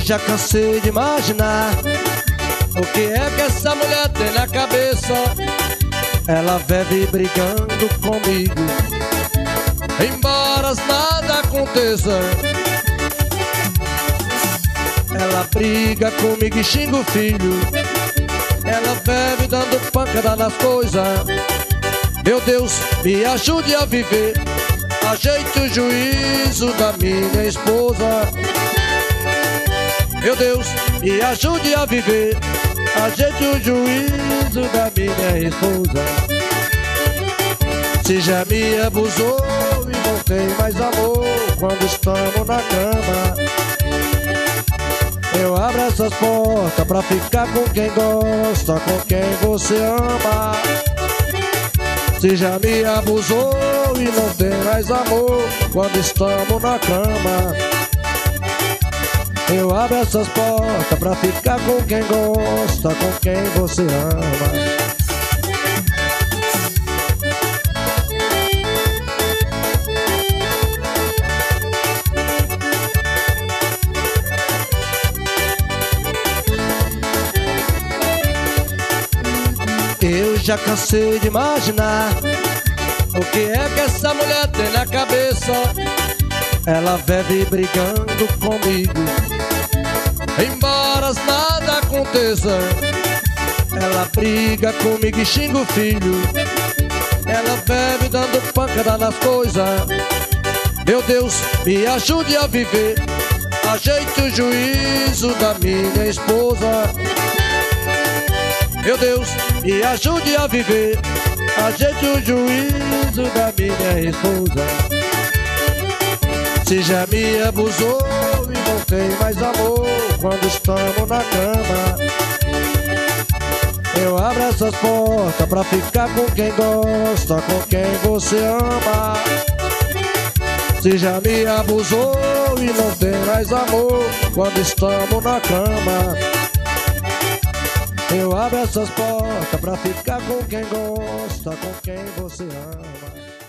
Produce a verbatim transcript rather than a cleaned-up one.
já cansei de imaginar o que é que essa mulher tem na cabeça. Ela vive brigando comigo, embora nada aconteça. Ela briga comigo e xinga o filho. Ela vive dando pancada nas coisas. Meu Deus, me ajude a viver. Ajeite o juízo da minha esposa. Meu Deus, me ajude a viver. Ajeite o juízo da minha esposa. Se já me abusou e não tem mais amor quando estamos na cama, eu abro essas portas pra ficar com quem gosta, com quem você ama. Se já me abusou e não tem mais amor quando estamos na cama, eu abro essas portas pra ficar com quem gosta, com quem você ama. Eu já cansei de imaginar o que é que essa mulher tem na cabeça. Ela vive brigando comigo, embora nada aconteça. Ela briga comigo e xinga o filho. Ela vive dando pancada nas coisas. Meu Deus, me ajude a viver. Ajeite o juízo da minha esposa. Meu Deus, me ajude a viver. Ajeite o juízo da minha esposa. Se já me abusou e não tem mais amor quando estamos na cama, eu abro essas portas pra ficar com quem gosta, com quem você ama. Se já me abusou e não tem mais amor quando estamos na cama, eu abro essas portas pra ficar com quem gosta, com quem você ama.